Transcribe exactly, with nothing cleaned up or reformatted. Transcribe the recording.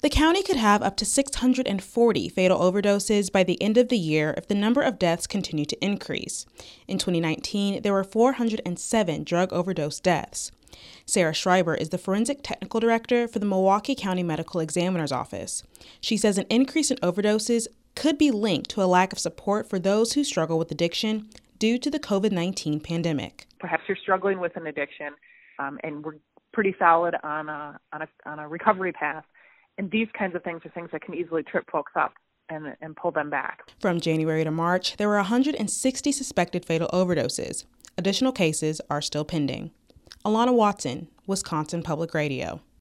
The county could have up to six hundred forty fatal overdoses by the end of the year if the number of deaths continue to increase. In twenty nineteen, there were four hundred seven drug overdose deaths. Sarah Schreiber is the Forensic Technical Director for the Milwaukee County Medical Examiner's Office. She says an increase in overdoses could be linked to a lack of support for those who struggle with addiction due to the covid nineteen pandemic. Perhaps you're struggling with an addiction, um, and we're pretty solid on a, on a on a recovery path. And these kinds of things are things that can easily trip folks up and, and pull them back. From January to March, there were one hundred sixty suspected fatal overdoses. Additional cases are still pending. Alana Watson, Wisconsin Public Radio.